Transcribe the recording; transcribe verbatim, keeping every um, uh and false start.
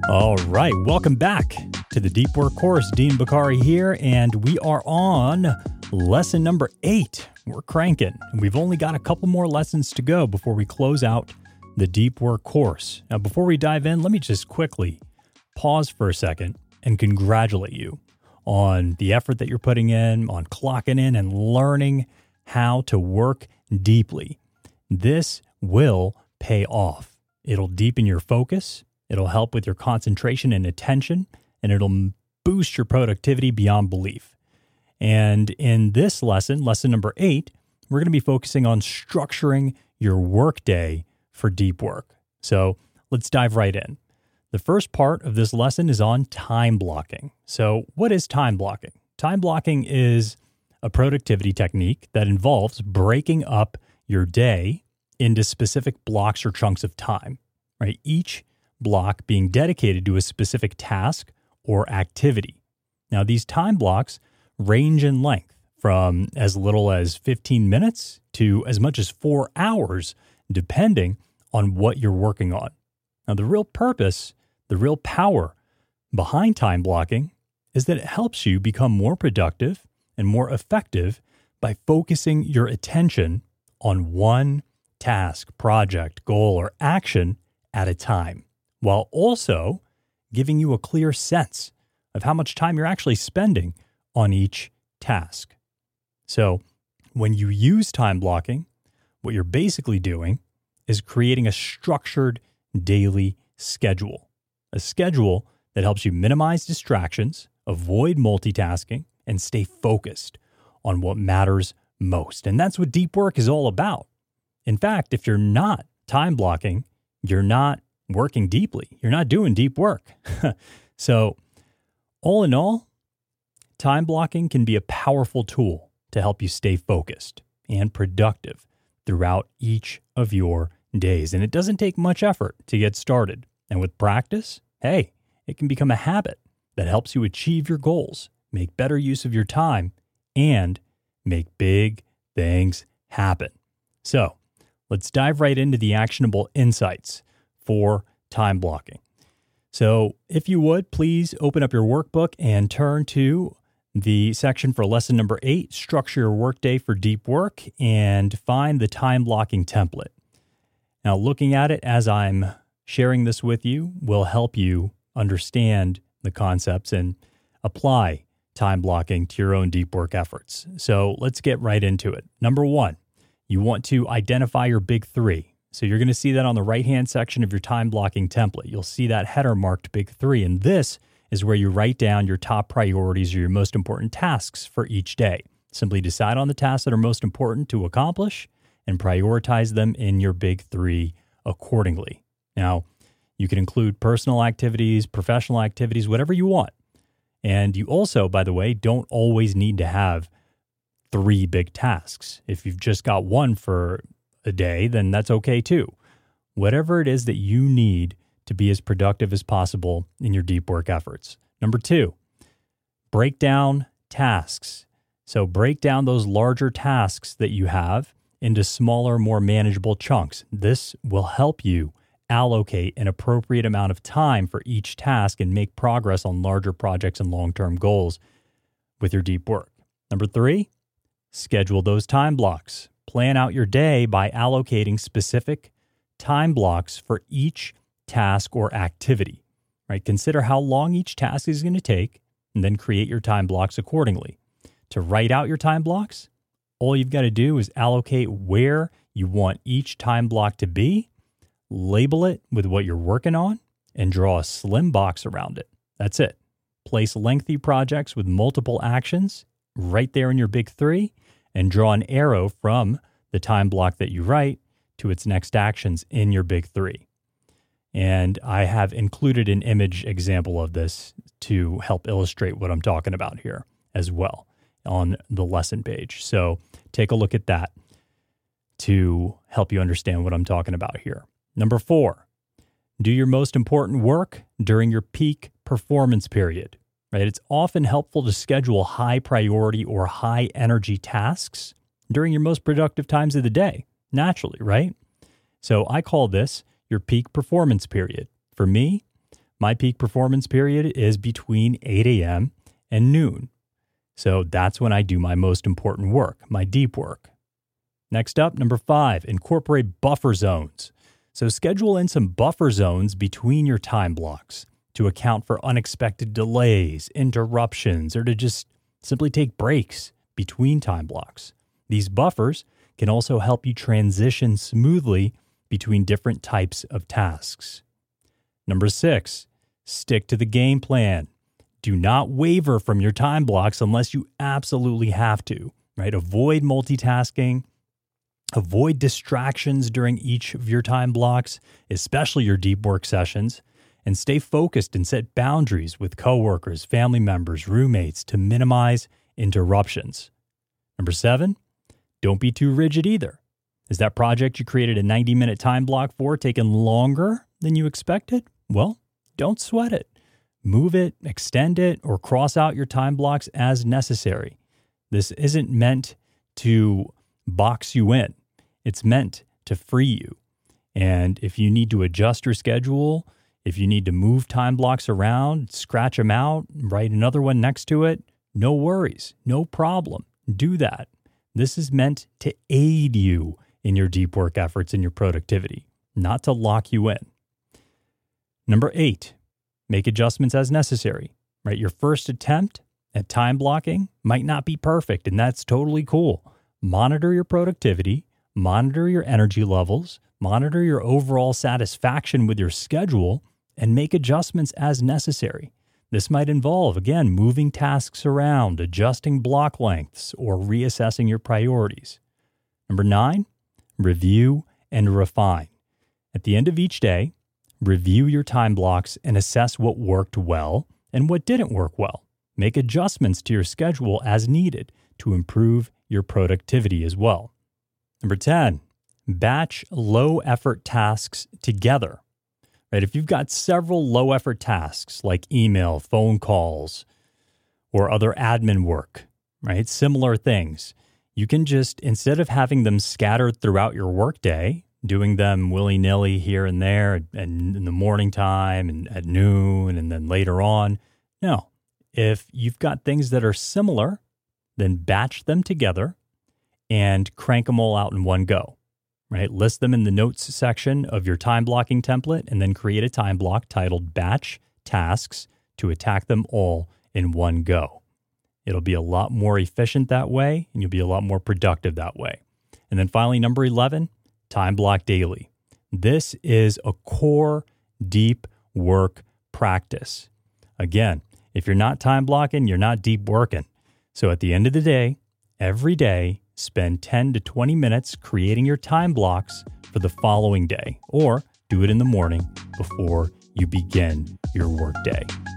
All right, welcome back to the Deep Work course. Dean Bakari here, and we are on lesson number eight. We're cranking, and we've only got a couple more lessons to go before we close out the Deep Work course. Now, before we dive in, let me just quickly pause for a second and congratulate you on the effort that you're putting in, on clocking in and learning how to work deeply. This will pay off. It'll deepen your focus. It'll help with your concentration and attention, and it'll boost your productivity beyond belief. And in this lesson, lesson number eight, we're going to be focusing on structuring your workday for deep work. So let's dive right in. The first part of this lesson is on time blocking. So what is time blocking? Time blocking is a productivity technique that involves breaking up your day into specific blocks or chunks of time, right? Each block being dedicated to a specific task or activity. Now, these time blocks range in length from as little as fifteen minutes to as much as four hours, depending on what you're working on. Now, the real purpose, the real power behind time blocking is that it helps you become more productive and more effective by focusing your attention on one task, project, goal, or action at a time, while also giving you a clear sense of how much time you're actually spending on each task. So when you use time blocking, what you're basically doing is creating a structured daily schedule, a schedule that helps you minimize distractions, avoid multitasking, and stay focused on what matters most. And that's what deep work is all about. In fact, if you're not time blocking, you're not working deeply. You're not doing deep work. So all in all, time blocking can be a powerful tool to help you stay focused and productive throughout each of your days. And it doesn't take much effort to get started. And with practice, hey, it can become a habit that helps you achieve your goals, make better use of your time, and make big things happen. So let's dive right into the actionable insights for time blocking. So if you would, please open up your workbook and turn to the section for lesson number eight, Structure Your Workday for Deep Work, and find the time blocking template. Now, looking at it as I'm sharing this with you will help you understand the concepts and apply time blocking to your own deep work efforts. So let's get right into it. Number one, you want to identify your big three. So you're going to see that on the right-hand section of your time blocking template. You'll see that header marked big three. And this is where you write down your top priorities or your most important tasks for each day. Simply decide on the tasks that are most important to accomplish and prioritize them in your big three accordingly. Now, you can include personal activities, professional activities, whatever you want. And you also, by the way, don't always need to have three big tasks. If you've just got one for a day, then that's okay too. Whatever it is that you need to be as productive as possible in your deep work efforts. Number two, break down tasks. So break down those larger tasks that you have into smaller, more manageable chunks. This will help you allocate an appropriate amount of time for each task and make progress on larger projects and long-term goals with your deep work. Number three, schedule those time blocks. Plan out your day by allocating specific time blocks for each task or activity, right? Consider how long each task is going to take and then create your time blocks accordingly. To write out your time blocks, all you've got to do is allocate where you want each time block to be, label it with what you're working on, and draw a slim box around it. That's it. Place lengthy projects with multiple actions right there in your big three, and draw an arrow from the time block that you write to its next actions in your big three. And I have included an image example of this to help illustrate what I'm talking about here as well on the lesson page. So take a look at that to help you understand what I'm talking about here. Number four, do your most important work during your peak performance period. Right? It's often helpful to schedule high priority or high energy tasks during your most productive times of the day, naturally, right? So I call this your peak performance period. For me, My peak performance period is between eight a.m. and noon. So that's when I do my most important work, my deep work. Next up, number five, incorporate buffer zones. So schedule in some buffer zones between your time blocks to account for unexpected delays, interruptions, or to just simply take breaks between time blocks. These buffers can also help you transition smoothly between different types of tasks. Number six, stick to the game plan. Do not waver from your time blocks unless you absolutely have to, right? Avoid multitasking. Avoid distractions during each of your time blocks, especially your deep work sessions, and stay focused and set boundaries with coworkers, family members, roommates to minimize interruptions. Number seven, don't be too rigid either. Is that project you created a ninety-minute time block for taking longer than you expected? Well, don't sweat it. Move it, extend it, or cross out your time blocks as necessary. This isn't meant to box you in. It's meant to free you. And if you need to adjust your schedule, if you need to move time blocks around, scratch them out, write another one next to it, no worries, no problem. Do that. This is meant to aid you in your deep work efforts and your productivity, not to lock you in. Number eight, make adjustments as necessary, right? Your first attempt at time blocking might not be perfect, and that's totally cool. Monitor your productivity, monitor your energy levels, monitor your overall satisfaction with your schedule, and make adjustments as necessary. This might involve, again, moving tasks around, adjusting block lengths, or reassessing your priorities. Number nine, review and refine. At the end of each day, review your time blocks and assess what worked well and what didn't work well. Make adjustments to your schedule as needed to improve your productivity as well. Number ten, batch low-effort tasks together. Right? If you've got several low-effort tasks like email, phone calls, or other admin work, right? Similar things, you can just, instead of having them scattered throughout your workday, doing them willy-nilly here and there, and in the morning time and at noon and then later on, no. If you've got things that are similar, then batch them together and crank them all out in one go, right? List them in the notes section of your time blocking template and then create a time block titled Batch Tasks to attack them all in one go. It'll be a lot more efficient that way, and you'll be a lot more productive that way. And then finally, number eleven, time block daily. This is a core deep work practice. Again, if you're not time blocking, you're not deep working. So at the end of the day, every day, spend ten to twenty minutes creating your time blocks for the following day, or do it in the morning before you begin your workday.